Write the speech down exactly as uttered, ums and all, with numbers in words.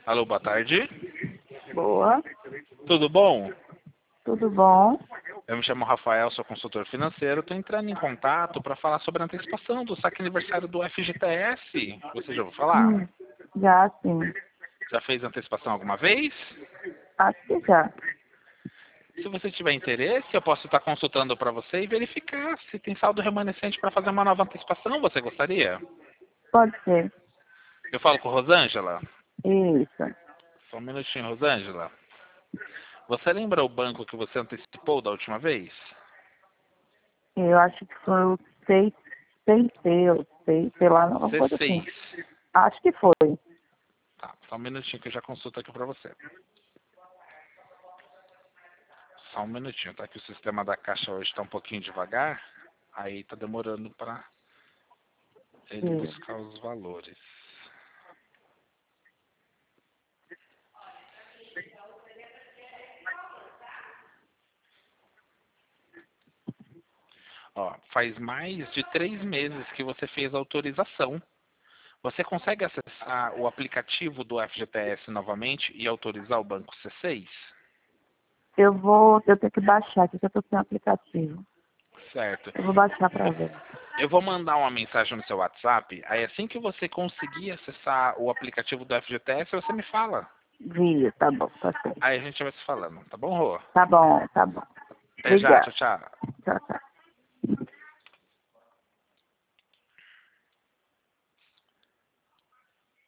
Alô, boa tarde. Boa, Tudo bom? tudo bom? Eu me chamo Rafael, sou consultor financeiro. Estou entrando em contato para falar sobre a antecipação do saque aniversário do F G T S. Você já ouviu falar? Hum, já sim, Já fez antecipação alguma vez? acho que já. Se você tiver interesse, eu posso estar consultando para você e verificar se tem saldo remanescente para fazer uma nova antecipação. Você gostaria? Pode ser. Eu falo com Rosângela? Isso. Só um minutinho, Rosângela. Você lembra o banco que você antecipou da última vez? Eu acho que foi o seis C, ou seis, sei lá, alguma C coisa assim. seis. Acho que foi. Tá, só um minutinho que eu já consulto aqui para você. Só um minutinho, tá? Que o sistema da caixa hoje está um pouquinho devagar. Aí tá demorando para ele Sim. buscar os valores. Ó, faz mais de três meses que você fez a autorização. Você consegue acessar o aplicativo do F G T S novamente e autorizar o banco C seis? Eu vou, eu tenho que baixar aqui, que eu tô sem aplicativo. Certo. Eu vou baixar pra ver. Eu vou mandar uma mensagem no seu WhatsApp. Aí assim que você conseguir acessar o aplicativo do F G T S, você me fala. Vi, tá bom, tá certo. Aí a gente vai se falando, tá bom, Rô? Tá bom, tá bom. Até já, tchau, Obrigada. tchau. Tchau, tchau.